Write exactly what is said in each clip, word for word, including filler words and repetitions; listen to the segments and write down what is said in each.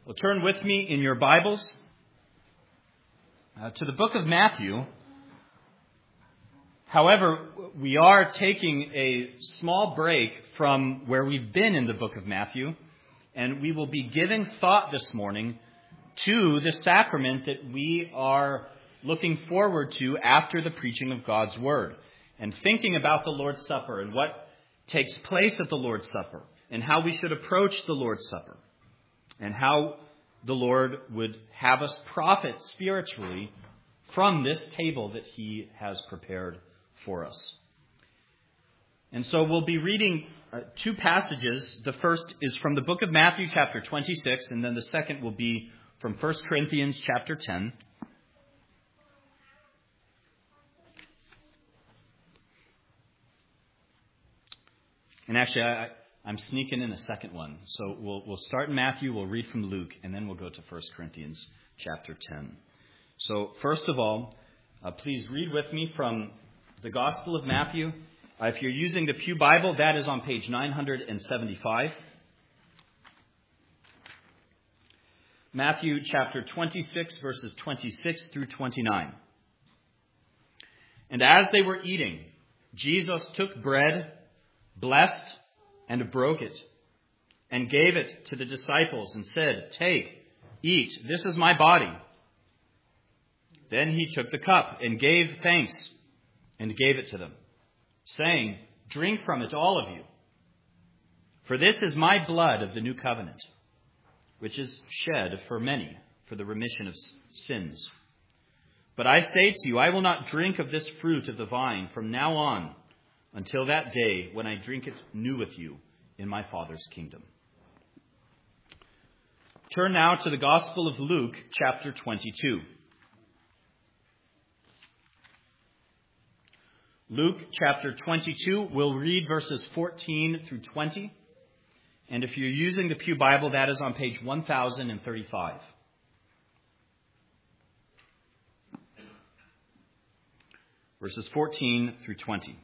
Well, turn with me in your Bibles uh, to the book of Matthew. However, we are taking a small break from where we've been in the book of Matthew, and we will be giving thought this morning to the sacrament that we are looking forward to after the preaching of God's Word, and thinking about the Lord's Supper and what takes place at the Lord's Supper, and how we should approach the Lord's Supper, and how the Lord would have us profit spiritually from this table that He has prepared for us. And so we'll be reading uh, two passages. The first is from the book of Matthew, chapter twenty-six, and then the second will be from First Corinthians, chapter ten. And actually, I, I'm sneaking in a second one. So we'll we'll start in Matthew, we'll read from Luke, and then we'll go to First Corinthians chapter ten. So first of all, uh, please read with me from the Gospel of Matthew. Uh, if you're using the Pew Bible, that is on page nine seventy-five. Matthew chapter twenty-six, verses twenty-six through twenty-nine. And as they were eating, Jesus took bread, blessed, and broke it, and gave it to the disciples, and said, "Take, eat, this is my body." Then he took the cup, and gave thanks, and gave it to them, saying, "Drink from it, all of you. For this is my blood of the new covenant, which is shed for many for the remission of sins. But I say to you, I will not drink of this fruit of the vine from now on, until that day when I drink it new with you in my Father's kingdom." Turn now to the Gospel of Luke, chapter twenty-two. Luke, chapter twenty-two, we'll read verses fourteen through twenty. And if you're using the Pew Bible, that is on page one thousand thirty-five. Verses fourteen through twenty.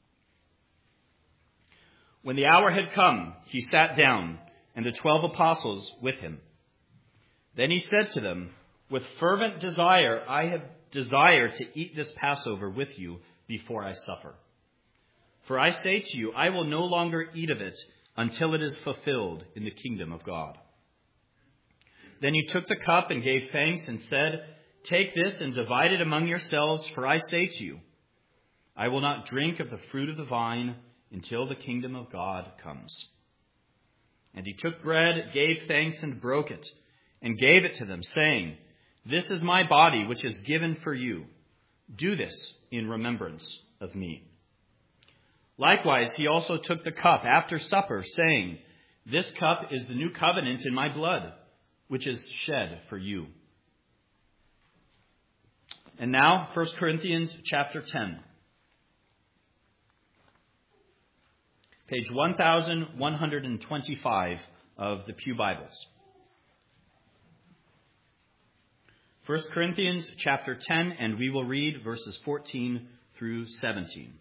When the hour had come, he sat down, and the twelve apostles with him. Then he said to them, "With fervent desire I have desired to eat this Passover with you before I suffer. For I say to you, I will no longer eat of it until it is fulfilled in the kingdom of God." Then he took the cup and gave thanks and said, "Take this and divide it among yourselves, for I say to you, I will not drink of the fruit of the vine until the kingdom of God comes." And he took bread, gave thanks, and broke it, and gave it to them, saying, "This is my body, which is given for you. Do this in remembrance of me." Likewise, he also took the cup after supper, saying, "This cup is the new covenant in my blood, which is shed for you." And now, First Corinthians chapter ten. Page one thousand one hundred twenty-five of the Pew Bibles. First Corinthians chapter ten, and we will read verses fourteen through seventeen.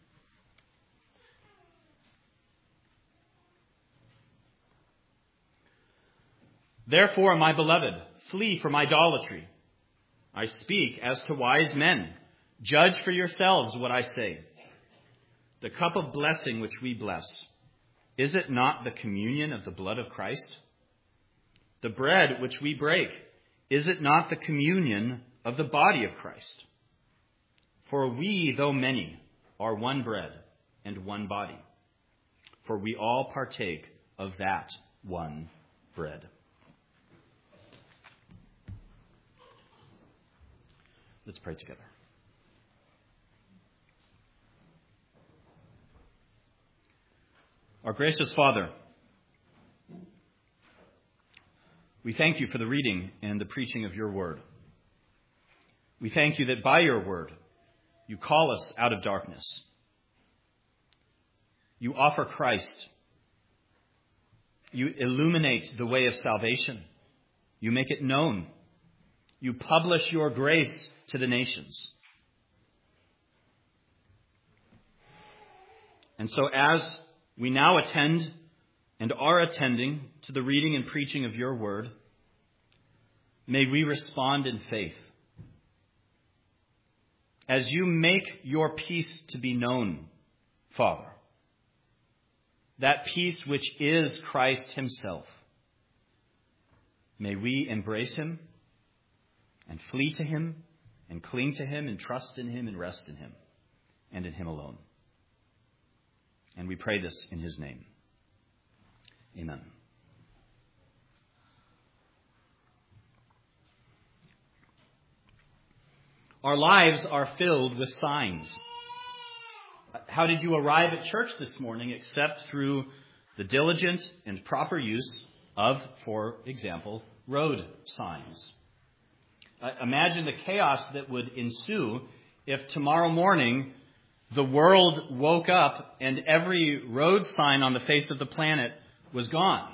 "Therefore, my beloved, flee from idolatry. I speak as to wise men. Judge for yourselves what I say. The cup of blessing which we bless, is it not the communion of the blood of Christ? The bread which we break, is it not the communion of the body of Christ? For we, though many, are one bread and one body. For we all partake of that one bread." Let's pray together. Our gracious Father, we thank you for the reading and the preaching of your word. We thank you that by your word, you call us out of darkness. You offer Christ. You illuminate the way of salvation. You make it known. You publish your grace to the nations. And so as we now attend and are attending to the reading and preaching of your word, may we respond in faith. As you make your peace to be known, Father, that peace which is Christ himself, may we embrace him and flee to him and cling to him and trust in him and rest in him and in him alone. And we pray this in his name. Amen. Our lives are filled with signs. How did you arrive at church this morning except through the diligent and proper use of, for example, road signs? Uh, imagine the chaos that would ensue if tomorrow morning the world woke up and every road sign on the face of the planet was gone.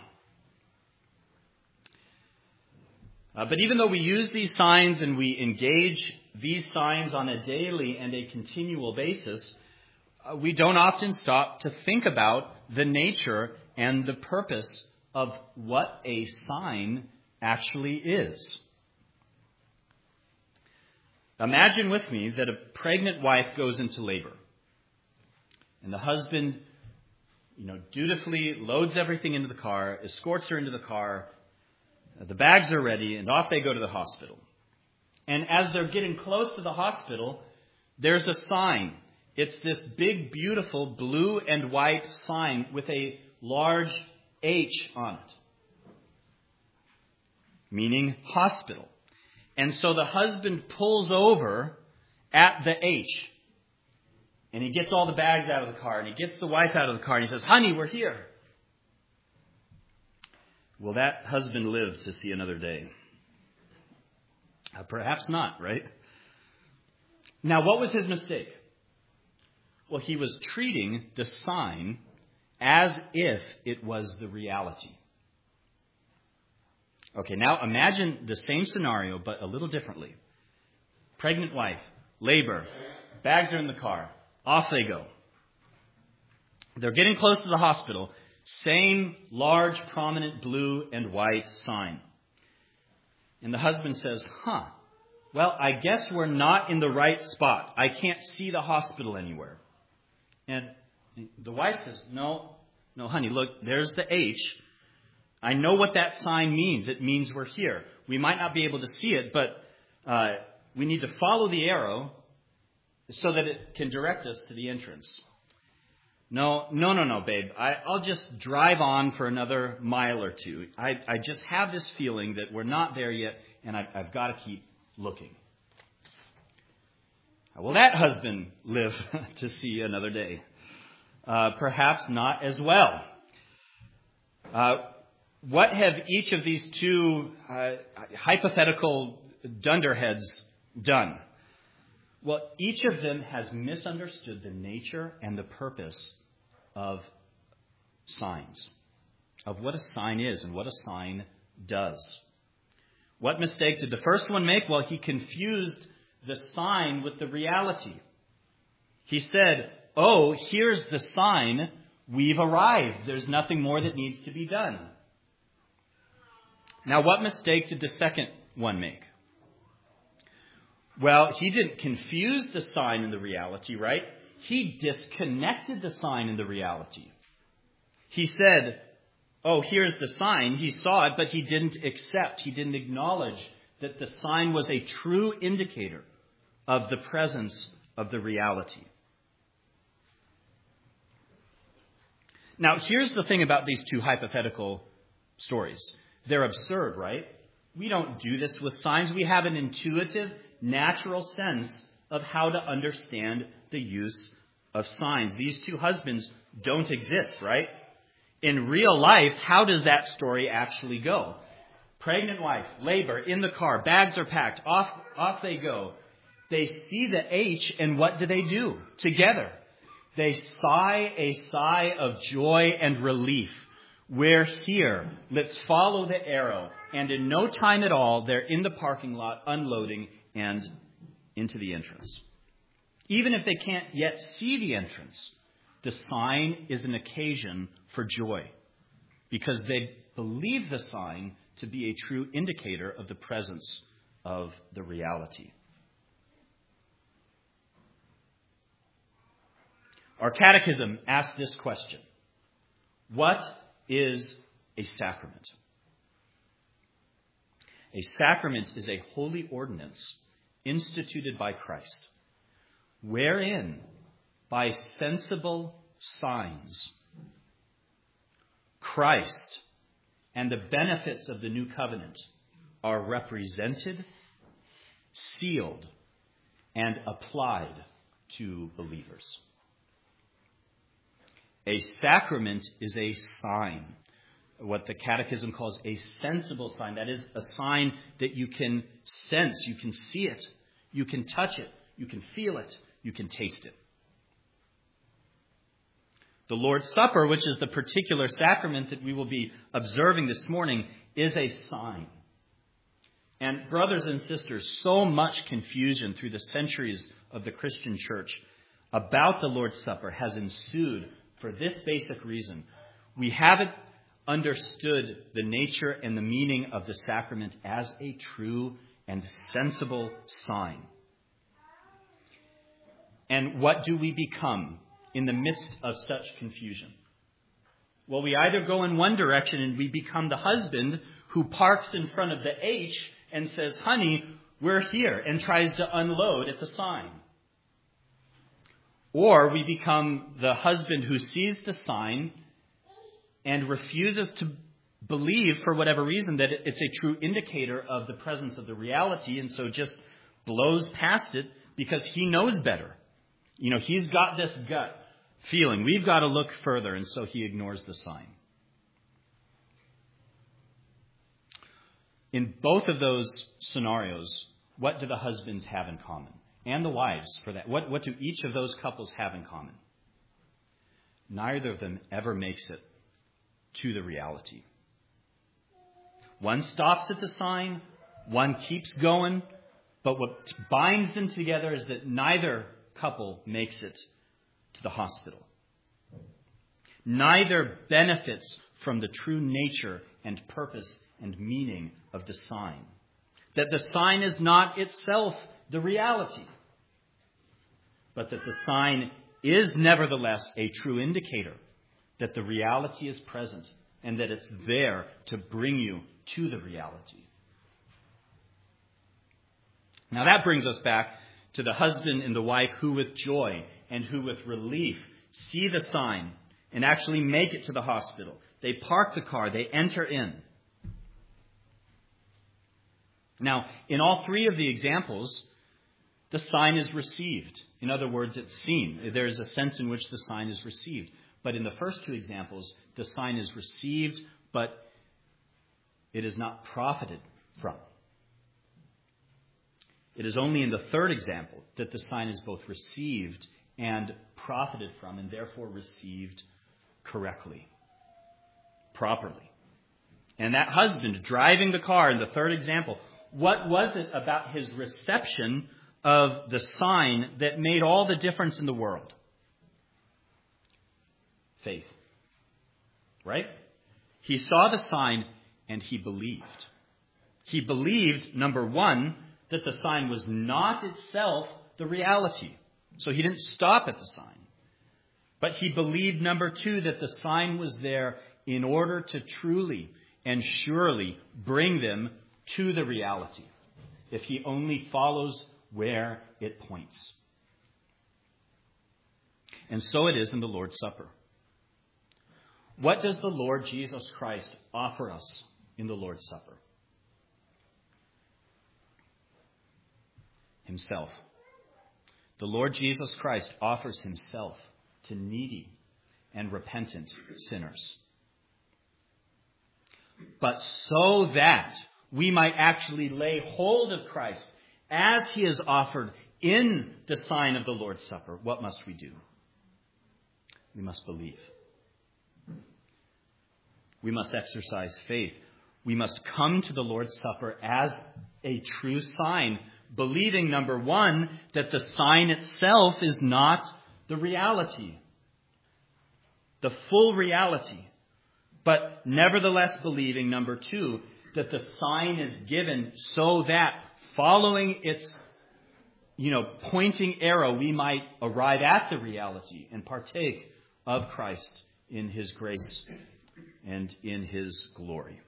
Uh, but even though we use these signs and we engage these signs on a daily and a continual basis, uh, we don't often stop to think about the nature and the purpose of what a sign actually is. Imagine with me that a pregnant wife goes into labor, and the husband, you know, dutifully loads everything into the car, escorts her into the car, the bags are ready, and off they go to the hospital. And as they're getting close to the hospital, there's a sign. It's this big, beautiful blue and white sign with a large H on it, meaning hospital. And so the husband pulls over at the H, and he gets all the bags out of the car, and he gets the wife out of the car, and he says, "Honey, we're here." Will that husband live to see another day? Uh, perhaps not, right? Now, what was his mistake? Well, he was treating the sign as if it was the reality. Okay, now imagine the same scenario, but a little differently. Pregnant wife, labor, bags are in the car, off they go. They're getting close to the hospital. Same large, prominent blue and white sign. And the husband says, huh, well, I guess we're not in the right spot. I can't see the hospital anywhere. And the wife says, no, no, honey, look, there's the H. I know what that sign means. It means we're here. We might not be able to see it, but uh, we need to follow the arrow so that it can direct us to the entrance. No, no, no, no, babe. I, I'll just drive on for another mile or two. I, I just have this feeling that we're not there yet, and I, I've got to keep looking. Will that husband live to see another day? Uh, perhaps not as well. Uh, what have each of these two uh, hypothetical dunderheads done? Well, each of them has misunderstood the nature and the purpose of signs, of what a sign is and what a sign does. What mistake did the first one make? Well, he confused the sign with the reality. He said, oh, here's the sign. We've arrived. There's nothing more that needs to be done. Now, what mistake did the second one make? Well, he didn't confuse the sign and the reality, right? He disconnected the sign and the reality. He said, oh, here's the sign. He saw it, but he didn't accept. He didn't acknowledge that the sign was a true indicator of the presence of the reality. Now, here's the thing about these two hypothetical stories. They're absurd, right? We don't do this with signs. We have an intuitive, natural sense of how to understand the use of signs. These two husbands don't exist, right? In real life, how does that story actually go? Pregnant wife, labor, in the car, bags are packed, off, off they go. They see the H, and what do they do together? They sigh a sigh of joy and relief. We're here. Let's follow the arrow. And in no time at all, they're in the parking lot unloading and into the entrance. Even if they can't yet see the entrance, the sign is an occasion for joy because they believe the sign to be a true indicator of the presence of the reality. Our catechism asks this question: what is a sacrament? A sacrament is a holy ordinance instituted by Christ, wherein, by sensible signs, Christ and the benefits of the new covenant are represented, sealed, and applied to believers. A sacrament is a sign, what the Catechism calls a sensible sign. That is a sign that you can sense, you can see it, you can touch it, you can feel it, you can taste it. The Lord's Supper, which is the particular sacrament that we will be observing this morning, is a sign. And brothers and sisters, so much confusion through the centuries of the Christian church about the Lord's Supper has ensued for this basic reason. We haven't understood the nature and the meaning of the sacrament as a true and sensible sign. And what do we become in the midst of such confusion? Well, we either go in one direction and we become the husband who parks in front of the H and says, "Honey, we're here," and tries to unload at the sign. Or we become the husband who sees the sign and refuses to believe, for whatever reason, that it's a true indicator of the presence of the reality, and so just blows past it because he knows better. You know, he's got this gut feeling. We've got to look further, and so he ignores the sign. In both of those scenarios, what do the husbands have in common? And the wives, for that. What, what do each of those couples have in common? Neither of them ever makes it to the reality. One stops at the sign, one keeps going, but what binds them together is that neither couple makes it to the hospital. Neither benefits from the true nature and purpose and meaning of the sign. That the sign is not itself the reality, but that the sign is nevertheless a true indicator that the reality is present and that it's there to bring you to the reality. Now that brings us back to the husband and the wife who with joy and who with relief see the sign and actually make it to the hospital. They park the car, they enter in. Now, in all three of the examples, the sign is received. In other words, it's seen. There is a sense in which the sign is received. But in the first two examples, the sign is received, but it is not profited from. It is only in the third example that the sign is both received and profited from, and therefore received correctly, properly. And that husband driving the car in the third example, what was it about his reception of the sign that made all the difference in the world? Faith. Right? He saw the sign and he believed. He believed, number one, that the sign was not itself the reality. So he didn't stop at the sign. But he believed, number two, that the sign was there in order to truly and surely bring them to the reality, if he only follows where it points. And so it is in the Lord's Supper. What does the Lord Jesus Christ offer us in the Lord's Supper? Himself. The Lord Jesus Christ offers himself to needy and repentant sinners. But so that we might actually lay hold of Christ as he is offered in the sign of the Lord's Supper, what must we do? We must believe. We must exercise faith. We must come to the Lord's Supper as a true sign, believing, number one, that the sign itself is not the reality, the full reality, but nevertheless believing, number two, that the sign is given so that following its, you know, pointing arrow, we might arrive at the reality and partake of Christ in his grace and in his glory.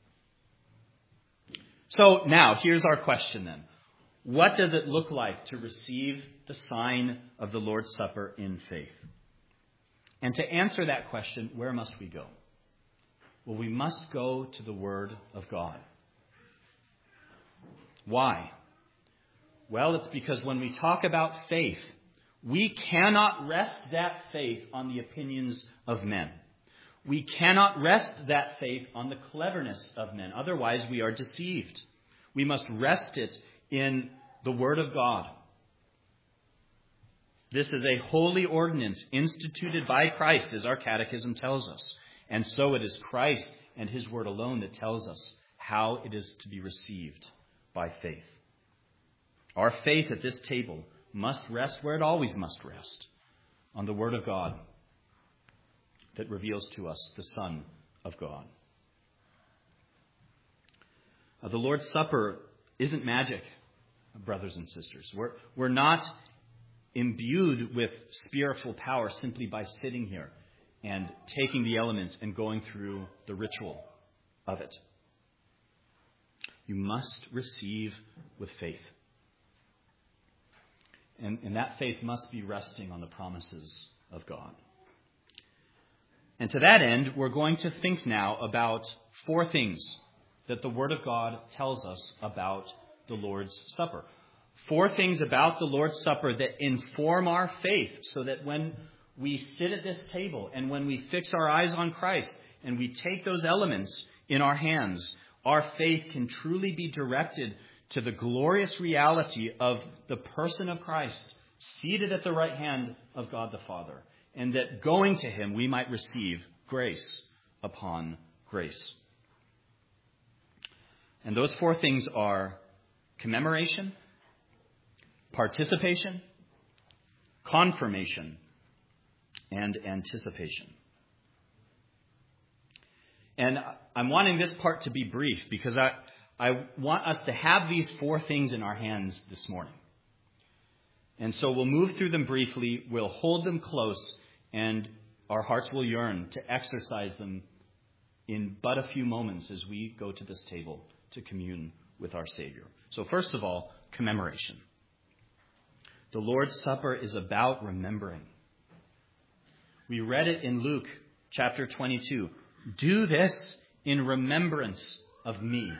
So now, here's our question then. What does it look like to receive the sign of the Lord's Supper in faith? And to answer that question, where must we go? Well, we must go to the Word of God. Why? Well, it's because when we talk about faith, we cannot rest that faith on the opinions of men. We cannot rest that faith on the cleverness of men. Otherwise, we are deceived. We must rest it in the Word of God. This is a holy ordinance instituted by Christ, as our catechism tells us. And so it is Christ and his Word alone that tells us how it is to be received by faith. Our faith at this table must rest where it always must rest, on the Word of God that reveals to us the Son of God. Uh, the Lord's Supper isn't magic, brothers and sisters. We're, we're not imbued with spiritual power simply by sitting here and taking the elements and going through the ritual of it. You must receive with faith. And, and that faith must be resting on the promises of God. And to that end, we're going to think now about four things that the Word of God tells us about the Lord's Supper. Four things about the Lord's Supper that inform our faith so that when we sit at this table and when we fix our eyes on Christ and we take those elements in our hands, our faith can truly be directed to the glorious reality of the person of Christ seated at the right hand of God the Father, and that going to him we might receive grace upon grace. And those four things are commemoration, participation, confirmation, and anticipation. And I'm wanting this part to be brief because I, I want us to have these four things in our hands this morning. And so we'll move through them briefly, we'll hold them close, and our hearts will yearn to exercise them in but a few moments as we go to this table to commune with our Savior. So first of all, commemoration. The Lord's Supper is about remembering. We read it in Luke chapter twenty-two. Do this in remembrance of me.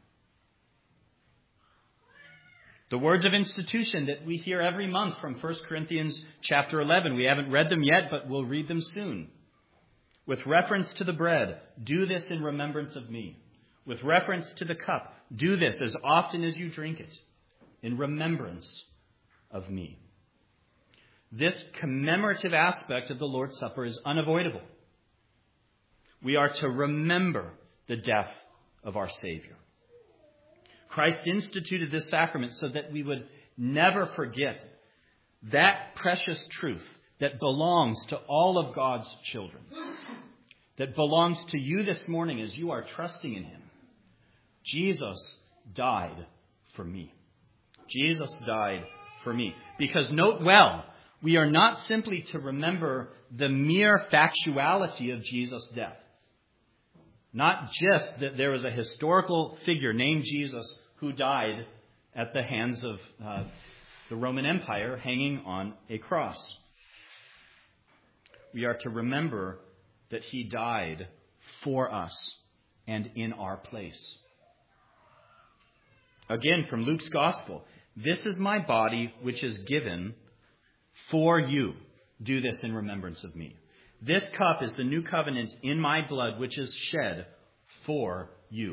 The words of institution that we hear every month from First Corinthians chapter eleven. We haven't read them yet, but we'll read them soon. With reference to the bread, do this in remembrance of me. With reference to the cup, do this as often as you drink it, in remembrance of me. This commemorative aspect of the Lord's Supper is unavoidable. We are to remember the death of our Savior. Christ instituted this sacrament so that we would never forget that precious truth that belongs to all of God's children, that belongs to you this morning as you are trusting in him. Jesus died for me. Jesus died for me. Because note well, we are not simply to remember the mere factuality of Jesus' death. Not just that there was a historical figure named Jesus who died at the hands of uh, the Roman Empire hanging on a cross. We are to remember that he died for us and in our place. Again, from Luke's Gospel, this is my body which is given for you. Do this in remembrance of me. This cup is the new covenant in my blood, which is shed for you.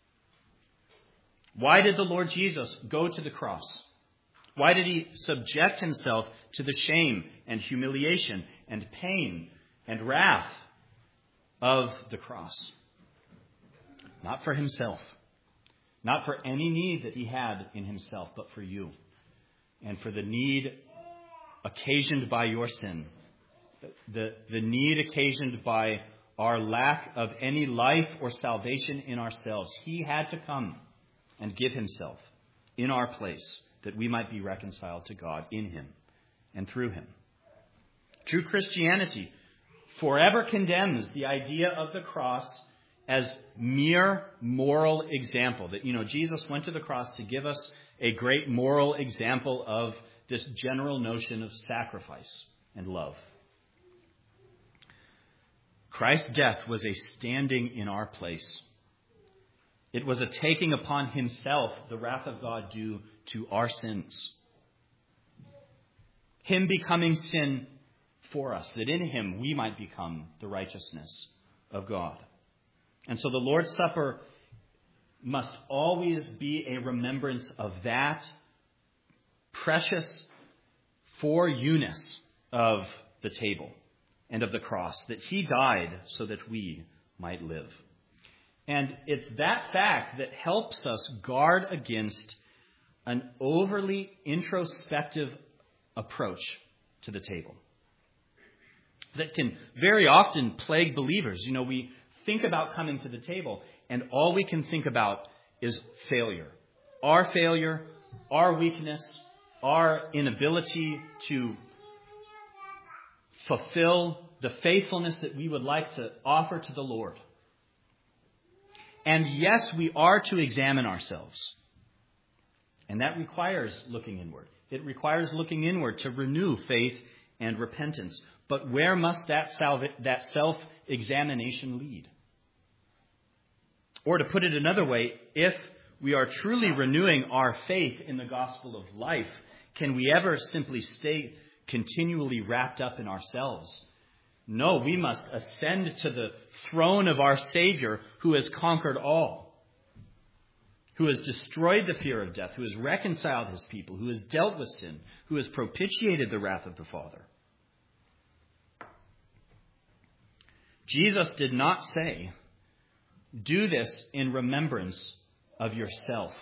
Why did the Lord Jesus go to the cross? Why did he subject himself to the shame and humiliation and pain and wrath of the cross? Not for himself. Not for any need that he had in himself, but for you. And for the need occasioned by your sin. The, the need occasioned by our lack of any life or salvation in ourselves. He had to come and give himself in our place that we might be reconciled to God in him and through him. True Christianity forever condemns the idea of the cross as mere moral example. That, you know, Jesus went to the cross to give us a great moral example of this general notion of sacrifice and love. Christ's death was a standing in our place. It was a taking upon himself the wrath of God due to our sins. Him becoming sin for us, that in him we might become the righteousness of God. And so the Lord's Supper must always be a remembrance of that precious for-you-ness of the table and of the cross, that he died so that we might live. And it's that fact that helps us guard against an overly introspective approach to the table that can very often plague believers. You know, we think about coming to the table, and all we can think about is failure. Our failure, our weakness, our inability to fulfill the faithfulness that we would like to offer to the Lord. And yes, we are to examine ourselves. And that requires looking inward. It requires looking inward to renew faith and repentance. But where must that salva- that self-examination lead? Or to put it another way, if we are truly renewing our faith in the gospel of life, can we ever simply stay continually wrapped up in ourselves? No, we must ascend to the throne of our Savior, who has conquered all, who has destroyed the fear of death, who has reconciled his people, who has dealt with sin, who has propitiated the wrath of the Father. Jesus did not say, do this in remembrance of yourself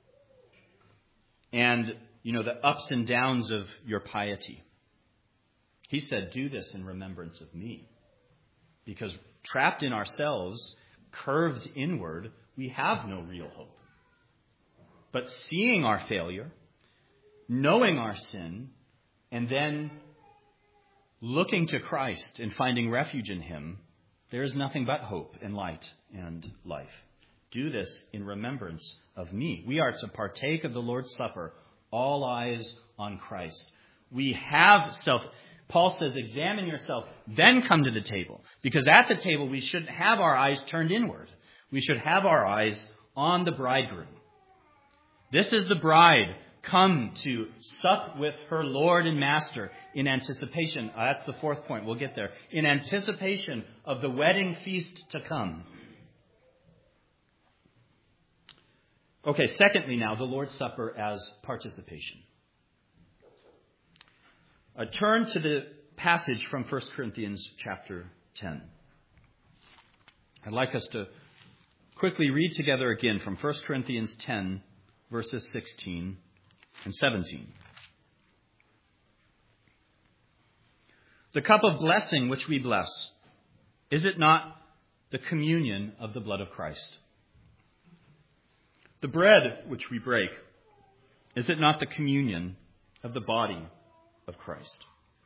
and, you know, the ups and downs of your piety. He said, do this in remembrance of me. Because trapped in ourselves, curved inward, we have no real hope. But seeing our failure, knowing our sin, and then looking to Christ and finding refuge in him, there is nothing but hope and light and life. Do this in remembrance of me. We are to partake of the Lord's Supper, all eyes on Christ. We have self... Paul says, examine yourself, then come to the table. Because at the table, we shouldn't have our eyes turned inward. We should have our eyes on the bridegroom. This is the bride come to sup with her Lord and Master in anticipation. Uh, that's the fourth point. We'll get there. In anticipation of the wedding feast to come. Okay, secondly now, the Lord's Supper as participation. Uh, turn to the passage from First Corinthians chapter ten. I'd like us to quickly read together again from First Corinthians ten, verses sixteen and seventeen. The cup of blessing which we bless, is it not the communion of the blood of Christ? The bread which we break, is it not the communion of the body of Christ?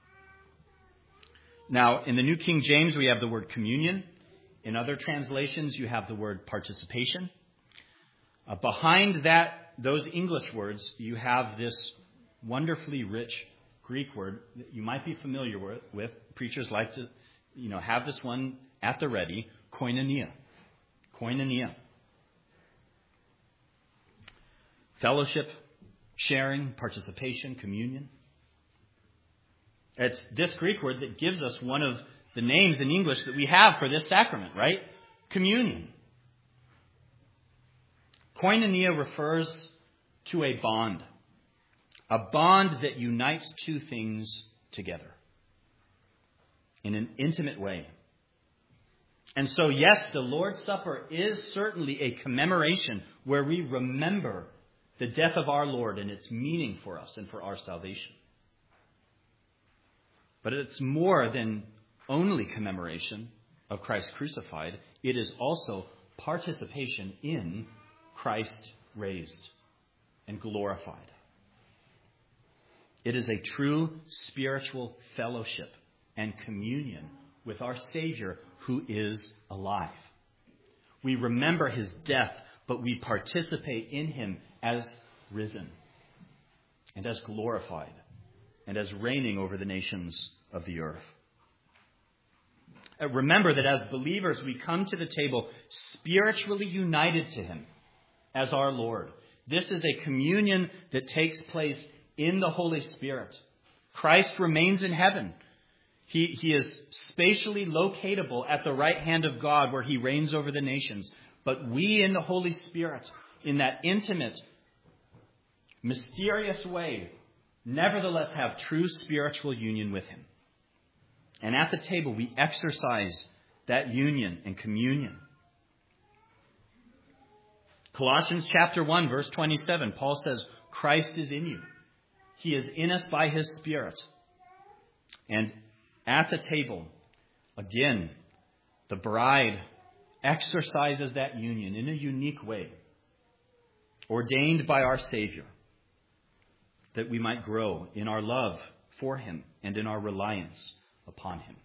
Now, in the New King James, we have the word communion. In other translations, you have the word participation. Uh, behind that, those English words, you have this wonderfully rich Greek word that you might be familiar with. with. Preachers like to, you know, have this one at the ready, koinonia. Koinonia. Fellowship, sharing, participation, communion. It's this Greek word that gives us one of the names in English that we have for this sacrament, right? Communion. Koinonia refers to a bond. A bond that unites two things together in an intimate way. And so, yes, the Lord's Supper is certainly a commemoration where we remember the death of our Lord and its meaning for us and for our salvation. But it's more than only commemoration of Christ crucified, it is also participation in Christ raised and glorified. It is a true spiritual fellowship and communion with our Savior who is alive. We remember his death, but we participate in him as risen and as glorified and as reigning over the nations of the earth. Uh, remember that as believers, we come to the table spiritually united to him as our Lord. This is a communion that takes place in the Holy Spirit. Christ remains in heaven. He, he is spatially locatable at the right hand of God where he reigns over the nations. But we in the Holy Spirit, in that intimate, mysterious way, nevertheless have true spiritual union with him. And at the table, we exercise that union and communion. Colossians chapter one, verse twenty-seven, Paul says, Christ is in you. He is in us by his Spirit. And at the table, again, the bride exercises that union in a unique way, ordained by our Savior, that we might grow in our love for him and in our reliance upon him.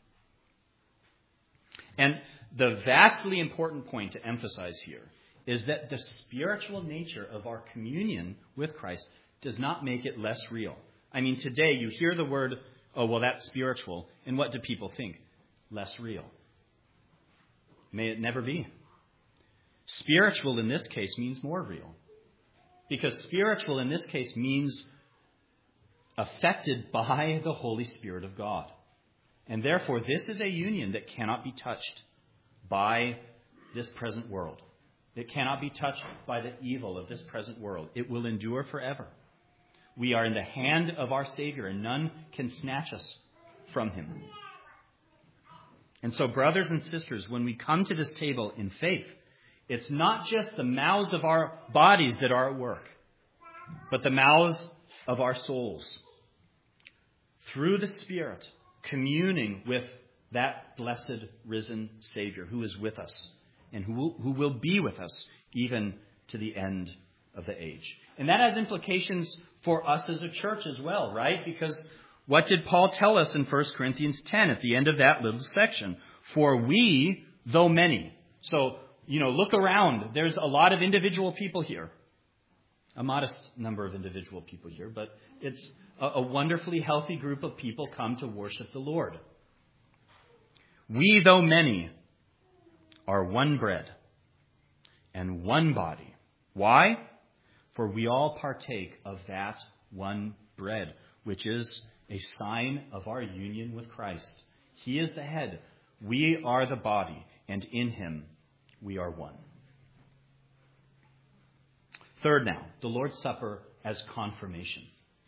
And the vastly important point to emphasize here is that the spiritual nature of our communion with Christ does not make it less real. I mean, today you hear the word, oh, well, that's spiritual. And what do people think? Less real. May it never be. Spiritual in this case means more real. Because spiritual in this case means affected by the Holy Spirit of God. And therefore, this is a union that cannot be touched by this present world. It cannot be touched by the evil of this present world. It will endure forever. We are in the hand of our Savior, and none can snatch us from him. And so, brothers and sisters, when we come to this table in faith, it's not just the mouths of our bodies that are at work, but the mouths of our souls. Through the Spirit, communing with that blessed risen Savior who is with us and who will, who will be with us even to the end of the age. And that has implications for us as a church as well, right? Because what did Paul tell us in First Corinthians ten at the end of that little section? For we, though many. So, you know, look around. There's a lot of individual people here. A modest number of individual people here, but it's a, a wonderfully healthy group of people come to worship the Lord. We, though many, are one bread and one body. Why? For we all partake of that one bread, which is a sign of our union with Christ. He is the head. We are the body, and in him we are one. Third now, the Lord's Supper as confirmation.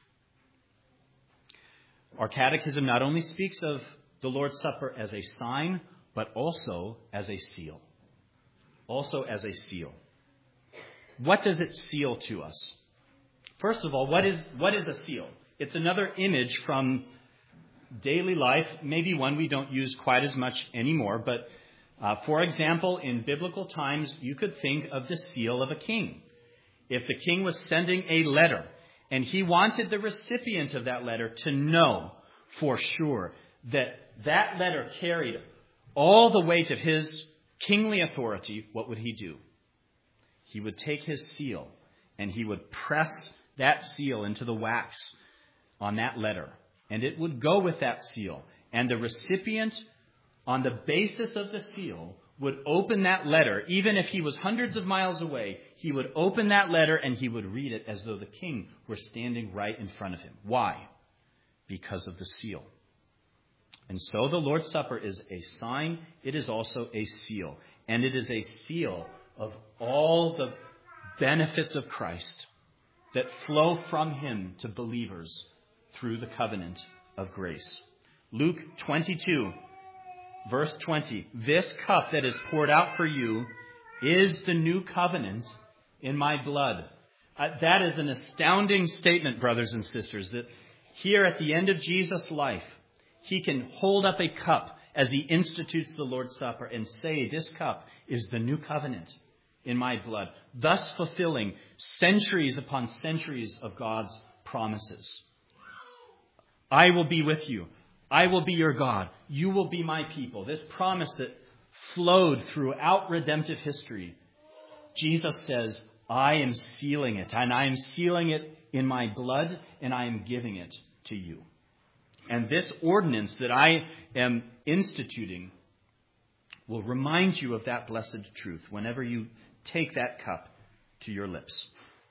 Our catechism not only speaks of the Lord's Supper as a sign, but also as a seal. Also as a seal. What does it seal to us? First of all, what is what is a seal? It's another image from daily life, maybe one we don't use quite as much anymore. But uh, for example, in biblical times, you could think of the seal of a king. If the king was sending a letter and he wanted the recipient of that letter to know for sure that that letter carried all the weight of his kingly authority, what would he do? He would take his seal and he would press that seal into the wax on that letter. And it would go with that seal. And the recipient, on the basis of the seal, would open that letter. Even if he was hundreds of miles away, he would open that letter and he would read it as though the king were standing right in front of him. Why? Because of the seal. And so the Lord's Supper is a sign. It is also a seal. And it is a seal of all the benefits of Christ that flow from him to believers through the covenant of grace. Luke twenty-two, verse twenty. This cup that is poured out for you is the new covenant in my blood. Uh, that is an astounding statement, brothers and sisters, that here at the end of Jesus' life, he can hold up a cup as he institutes the Lord's Supper and say, this cup is the new covenant in my blood, thus fulfilling centuries upon centuries of God's promises. I will be with you. I will be your God. You will be my people. This promise that flowed throughout redemptive history. Jesus says, I am sealing it, and I am sealing it in my blood, and I am giving it to you. And this ordinance that I am instituting will remind you of that blessed truth whenever you take that cup to your lips.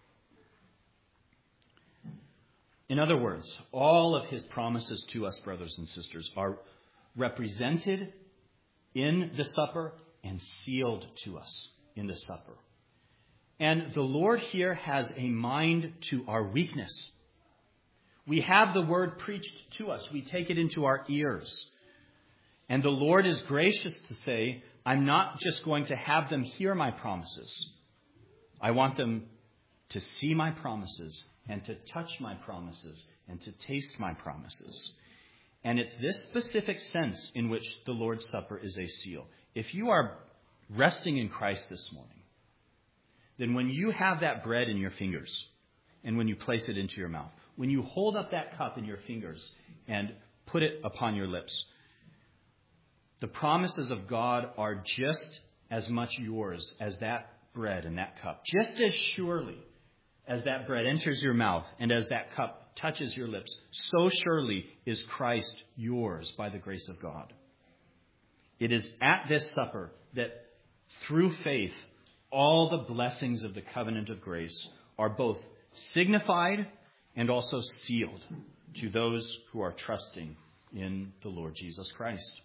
In other words, all of his promises to us, brothers and sisters, are represented in the supper and sealed to us in the supper. And the Lord here has a mind to our weakness. We have the word preached to us. We take it into our ears. And the Lord is gracious to say, I'm not just going to have them hear my promises. I want them to see my promises and to touch my promises and to taste my promises. And it's this specific sense in which the Lord's Supper is a seal. If you are resting in Christ this morning, then when you have that bread in your fingers and when you place it into your mouth, when you hold up that cup in your fingers and put it upon your lips, the promises of God are just as much yours as that bread and that cup. Just as surely as that bread enters your mouth and as that cup touches your lips, so surely is Christ yours by the grace of God. It is at this supper that through faith, all the blessings of the covenant of grace are both signified and also sealed to those who are trusting in the Lord Jesus Christ.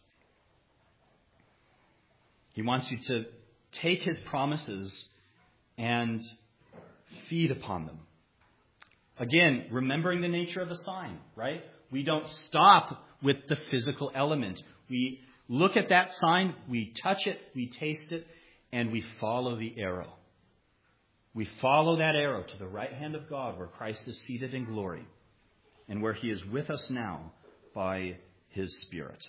He wants you to take his promises and feed upon them. Again, remembering the nature of a sign, right? We don't stop with the physical element. We look at that sign, we touch it, we taste it, and we follow the arrow. We follow that arrow to the right hand of God where Christ is seated in glory and where he is with us now by his Spirit.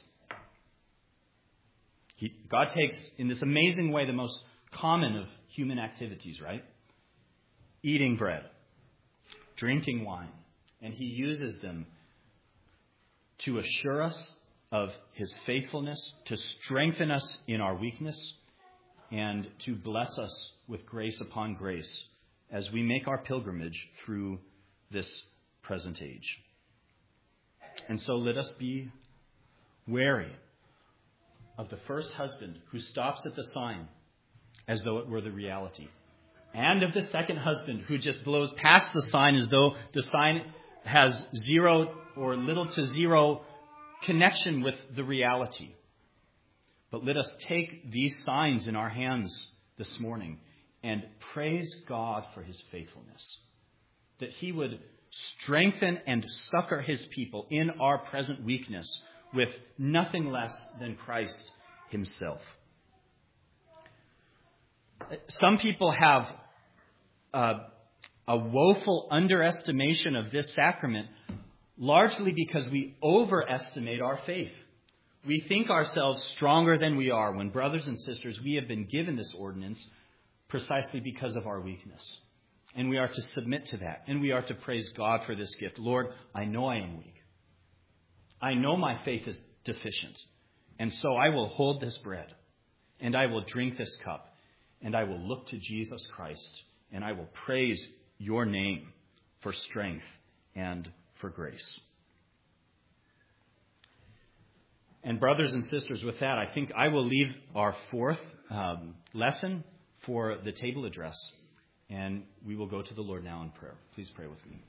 He, God takes, in this amazing way, the most common of human activities, right? Eating bread, drinking wine, and he uses them to assure us of his faithfulness, to strengthen us in our weakness, and to bless us with grace upon grace as we make our pilgrimage through this present age. And so let us be wary of the first husband who stops at the sign as though it were the reality, and of the second husband who just blows past the sign as though the sign has zero or little to zero connection with the reality. But let us take these signs in our hands this morning and praise God for his faithfulness, that he would strengthen and succor his people in our present weakness with nothing less than Christ himself. Some people have uh, a woeful underestimation of this sacrament, largely because we overestimate our faith. We think ourselves stronger than we are when, brothers and sisters, we have been given this ordinance precisely because of our weakness. And we are to submit to that. And we are to praise God for this gift. Lord, I know I am weak. I know my faith is deficient. And so I will hold this bread. And I will drink this cup. And I will look to Jesus Christ. And I will praise your name for strength and for grace. And brothers and sisters, with that, I think I will leave our fourth um, lesson for the table address. And we will go to the Lord now in prayer. Please pray with me.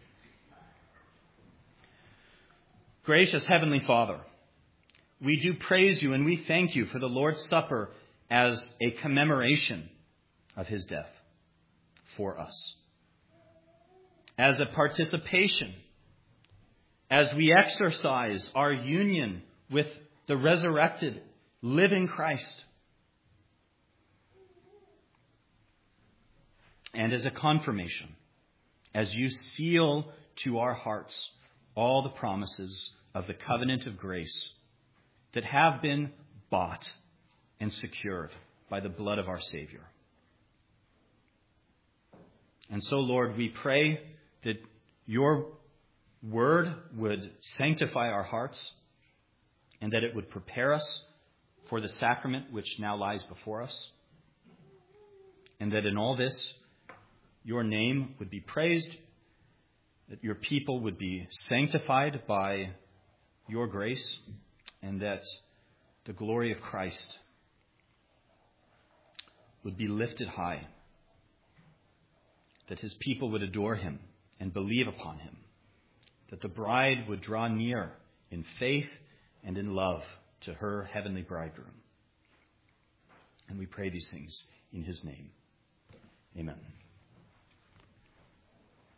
Gracious Heavenly Father, we do praise you and we thank you for the Lord's Supper as a commemoration of his death for us. As a participation, as we exercise our union with the resurrected, living Christ. And as a confirmation, as you seal to our hearts all the promises of the covenant of grace that have been bought and secured by the blood of our Savior. And so, Lord, we pray that your word would sanctify our hearts and that it would prepare us for the sacrament which now lies before us. And that in all this, your name would be praised, that your people would be sanctified by your grace, and that the glory of Christ would be lifted high, that his people would adore him and believe upon him, that the bride would draw near in faith and in love to her heavenly bridegroom. And we pray these things in his name. Amen.